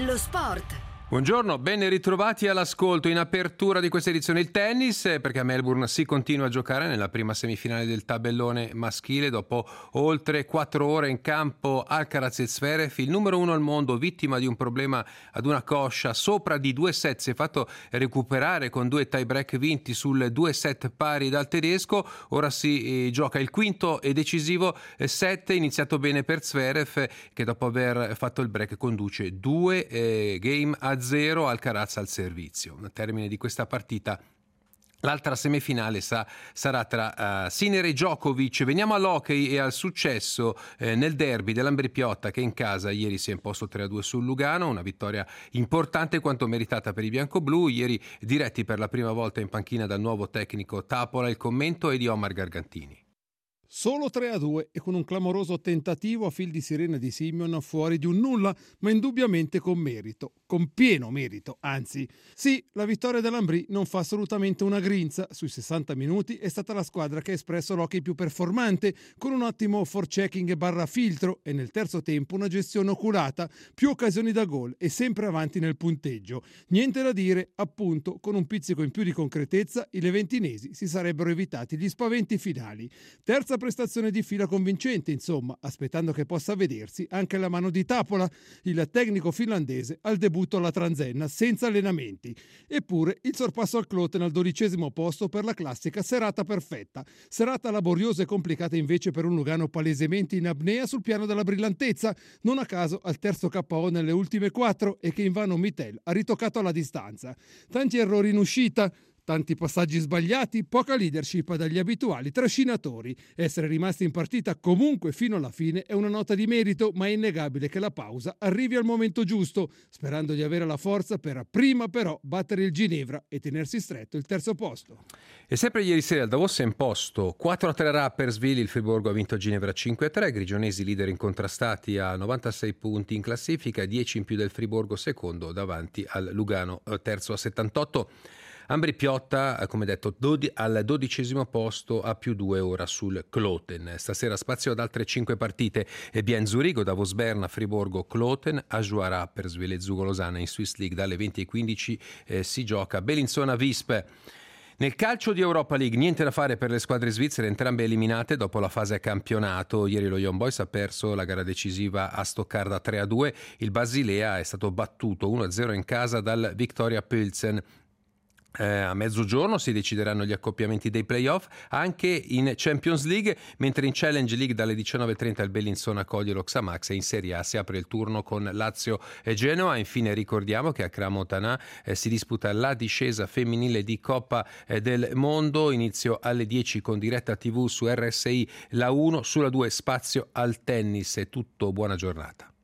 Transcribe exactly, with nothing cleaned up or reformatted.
Lo sport. Buongiorno, ben ritrovati all'ascolto. In apertura di questa edizione il tennis, perché a Melbourne si continua a giocare nella prima semifinale del tabellone maschile. Dopo oltre quattro ore in campo, Alcaraz e Zverev, il numero uno al mondo, vittima di un problema ad una coscia, sopra di due set, si è fatto recuperare con due tie break vinti sul due set pari dal tedesco. Ora si eh, gioca il quinto e decisivo set, iniziato bene per Zverev, che dopo aver fatto il break conduce due eh, game a zero, Alcaraz al servizio. Al termine di questa partita l'altra semifinale sa, sarà tra uh, Sinner e Djokovic. Veniamo all'hockey e al successo eh, nel derby dell'Ambri Piotta, che in casa ieri si è imposto tre a due sul Lugano, una vittoria importante quanto meritata per i biancoblù, ieri diretti per la prima volta in panchina dal nuovo tecnico Tapola. Il commento è di Omar Gargantini. Solo tre a due e con un clamoroso tentativo a fil di sirena di Simeon fuori di un nulla, ma indubbiamente con merito, con pieno merito, anzi. Sì, la vittoria dell'Ambri non fa assolutamente una grinza. Sui sessanta minuti è stata la squadra che ha espresso l'hockey più performante, con un ottimo forechecking barra filtro e nel terzo tempo una gestione oculata, più occasioni da gol e sempre avanti nel punteggio. Niente da dire, appunto, con un pizzico in più di concretezza i leventinesi si sarebbero evitati gli spaventi finali. Terza prestazione di fila convincente, insomma, aspettando che possa vedersi anche la mano di Tapola, il tecnico finlandese al debutto alla transenna senza allenamenti. Eppure il sorpasso al Kloten al dodicesimo posto per la classica serata perfetta. Serata laboriosa e complicata invece per un Lugano palesemente in apnea sul piano della brillantezza, non a caso al terzo K O nelle ultime quattro e che invano Mittel ha ritoccato alla distanza. Tanti errori in uscita, tanti passaggi sbagliati, poca leadership dagli abituali trascinatori. Essere rimasti in partita comunque fino alla fine è una nota di merito, ma è innegabile che la pausa arrivi al momento giusto, sperando di avere la forza per prima però battere il Ginevra e tenersi stretto il terzo posto. E sempre ieri sera il Davos si è imposto quattro a tre a Rapperswil, il Friburgo ha vinto Ginevra cinque a tre, grigionesi leader incontrastati a novantasei punti in classifica, dieci in più del Friburgo secondo davanti al Lugano terzo a settantotto. Ambri Piotta, come detto, dodi- al dodicesimo posto a più due ora sul Kloten. Stasera spazio ad altre cinque partite. E Bien Zurigo, Davos Berna, Friburgo, Kloten, Ajoie Rapperswil e Zugo Losanna in Swiss League dalle venti e quindici eh, si gioca Bellinzona Visp. Nel calcio di Europa League niente da fare per le squadre svizzere, entrambe eliminate dopo la fase a campionato. Ieri lo Young Boys ha perso la gara decisiva a Stoccarda tre a due, il Basilea è stato battuto uno a zero in casa dal Viktoria Pilsen. Eh, a mezzogiorno si decideranno gli accoppiamenti dei playoff anche in Champions League, mentre in Challenge League dalle diciannove e trenta il Bellinzona accoglie lo Xamax e in Serie A si apre il turno con Lazio e Genoa. Infine ricordiamo che a Crans-Montana eh, si disputa la discesa femminile di Coppa eh, del Mondo, inizio alle dieci con diretta tivù su R S I, la uno, sulla due spazio al tennis. È tutto, buona giornata.